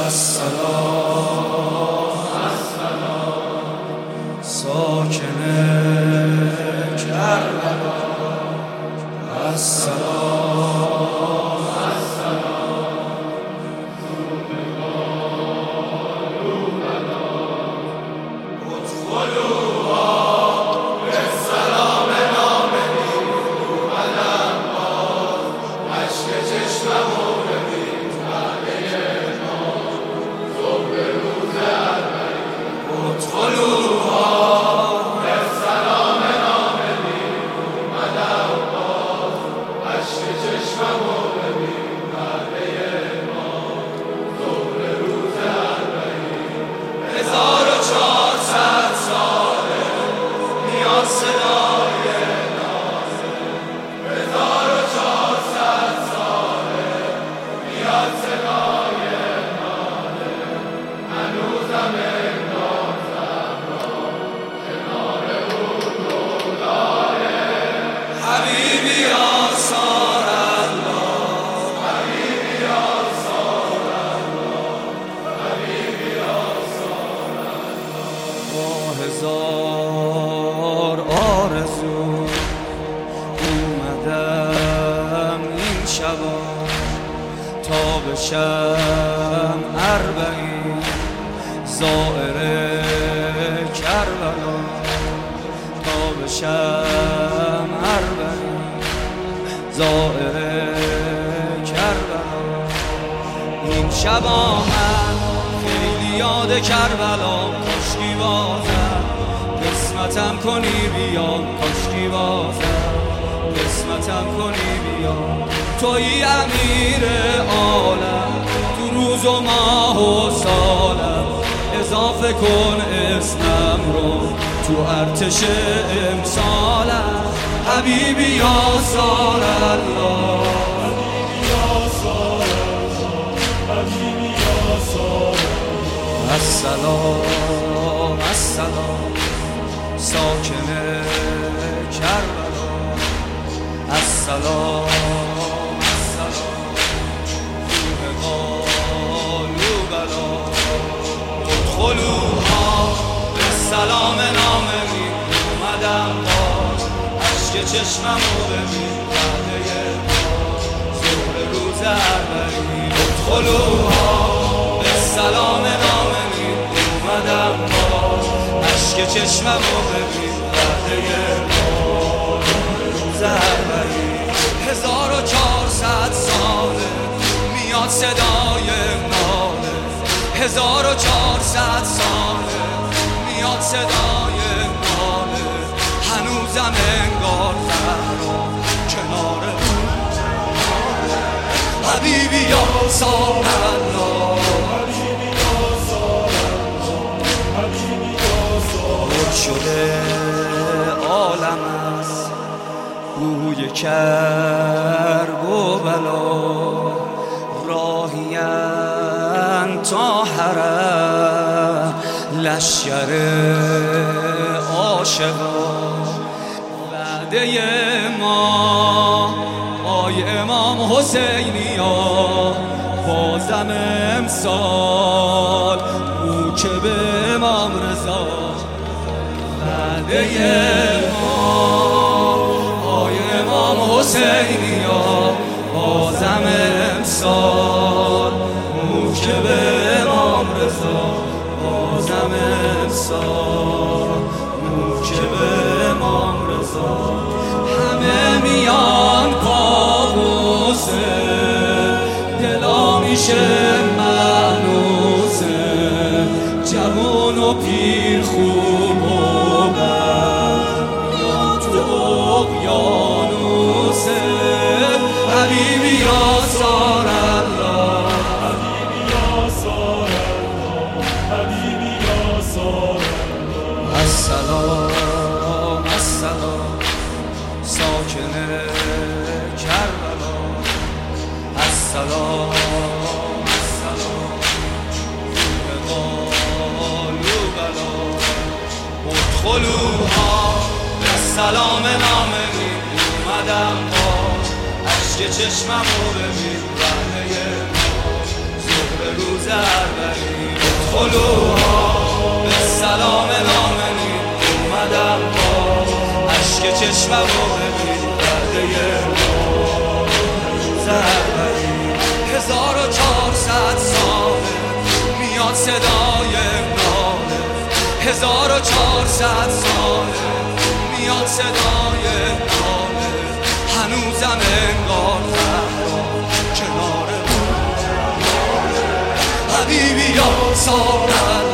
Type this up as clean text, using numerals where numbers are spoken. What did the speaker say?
ساکن کربلا السلام هزار آرزو اومدم این شبا تا بشم اربعین زائر کربلا تا بشم اربعین زائر کربلا این شبا من خیلی یاد کربلا کاشکی بازم قسمتم کنی بیا کاشکی بازم قسمتم کنی بیا توی امیر عالم تو روز و ماه و سالم اضافه کن اسمم رو تو ارتش امسالم حبیبی یا سال الله السلام السلام ساکن کربلا السلام السلام روح قالو بلا ادخلوها به سلام ناممی اومدم باز عشق چشممو ببین وعده ظهر روز اربعین ادخلوها به سلام ناممی اومدم باز عشق چشممو ببین وعده روز اربعین 1400 ساله میاد صدای ناله 1400 ساله میاد صدای ناله هنوزم انگار زهرا کنار حبیبی یا سال الله پر شده عالم است بوی کرب و بلا راهیم تا حرم لشکر عاشقان وعده ما آی امام حسینی ها بازم امسال او که به امام رضا وعده ما آی امام حسینی ها بازم امسال او که به امام رضا بازم امسال او که به امام رضا همه میان پابوسه دلا میشه معنوسه جوان و پیر خوب و بد میان تو اقیانوسه حبیبی یا سال الله حبیبی یا سال الله حبیبی یا سال الله السلام السلام ساکن کربلا السلام السلام قالو بلا ادخلوها به سلام ناممی اومدم باز عشق چشممو ببین وعده ما ظهر به روز اربعین ادخلوها به سلام آمنین اومدم با عشق چشمم رو ببین پرده روز اربعین 1400 ساله میاد صدای ناله 1400 ساله میاد صدای ناله هنوزم انگار زهرا کنار حبیبی یا سارا